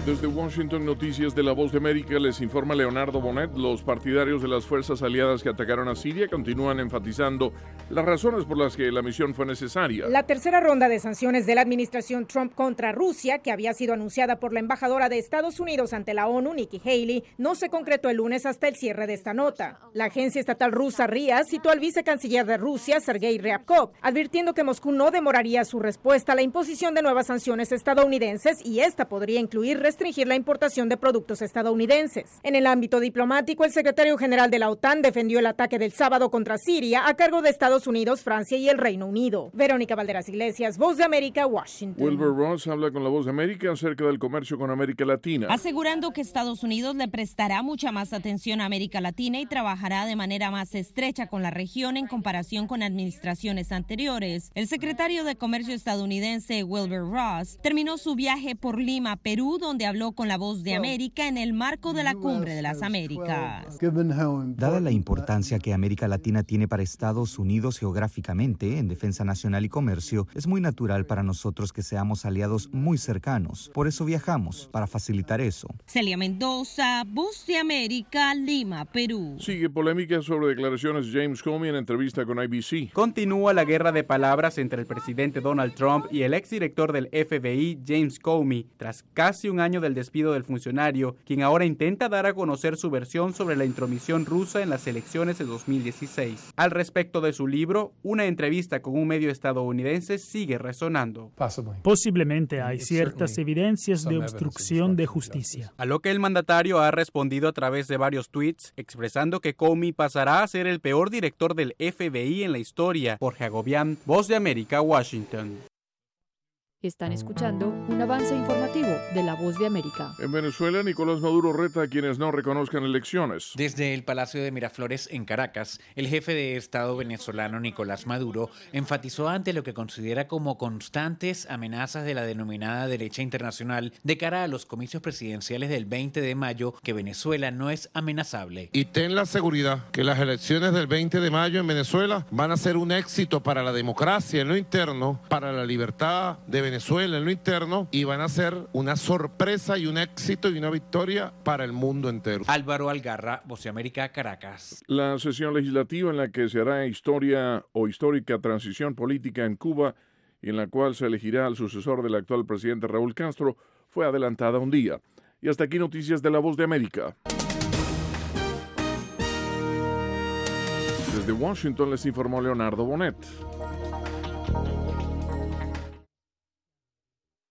Desde Washington, Noticias de La Voz de América, les informa Leonardo Bonet. Los partidarios de las fuerzas aliadas que atacaron a Siria continúan enfatizando las razones por las que la misión fue necesaria. La tercera ronda de sanciones de la administración Trump contra Rusia, que había sido anunciada por la embajadora de Estados Unidos ante la ONU, Nikki Haley, no se concretó el lunes hasta el cierre de esta nota. La agencia estatal rusa RIA citó al vicecanciller de Rusia, Sergei Ryabkov, advirtiendo que Moscú no demoraría su respuesta a la imposición de nuevas sanciones estadounidenses y esta podría incluir restringir la importación de productos estadounidenses. En el ámbito diplomático, el secretario general de la OTAN defendió el ataque del sábado contra Siria a cargo de Estados Unidos, Francia y el Reino Unido. Verónica Valderas Iglesias, Voz de América, Washington. Wilbur Ross habla con La Voz de América acerca del comercio con América Latina, asegurando que Estados Unidos le prestará mucha más atención a América Latina y trabajará de manera más estrecha con la región en comparación con administraciones anteriores. El secretario de Comercio estadounidense, Wilbur Ross, terminó su viaje por Lima, Perú, donde habló con La Voz de América en el marco de la Cumbre de las Américas. Dada la importancia que América Latina tiene para Estados Unidos geográficamente en defensa nacional y comercio, es muy natural para nosotros que seamos aliados muy cercanos. Por eso viajamos, para facilitar eso. Celia Mendoza, Voz de América, Lima, Perú. Sigue polémica sobre declaraciones de James Comey en entrevista con ABC. Continúa la guerra de palabras entre el presidente Donald Trump y el exdirector del FBI, James Comey, tras casi un año del despido del funcionario, quien ahora intenta dar a conocer su versión sobre la intromisión rusa en las elecciones de 2016. Al respecto de su libro, una entrevista con un medio estadounidense sigue resonando. Posiblemente hay ciertas evidencias de obstrucción de justicia. A lo que el mandatario ha respondido a través de varios tweets, expresando que Comey pasará a ser el peor director del FBI en la historia. Jorge Agobián, Voz de América, Washington. Están escuchando un avance informativo de La Voz de América. En Venezuela, Nicolás Maduro reta a quienes no reconozcan elecciones. Desde el Palacio de Miraflores, en Caracas, el jefe de Estado venezolano Nicolás Maduro enfatizó ante lo que considera como constantes amenazas de la denominada derecha internacional de cara a los comicios presidenciales del 20 de mayo que Venezuela no es amenazable. Y ten la seguridad que las elecciones del 20 de mayo en Venezuela van a ser un éxito para la democracia en lo interno, para la libertad de Venezuela en lo interno, y van a ser una sorpresa y un éxito y una victoria para el mundo entero. Álvaro Algarra, Voz de América, Caracas. La sesión legislativa en la que se hará histórica transición política en Cuba y en la cual se elegirá al sucesor del actual presidente Raúl Castro fue adelantada un día. Y hasta aquí noticias de La Voz de América. Desde Washington les informó Leonardo Bonet.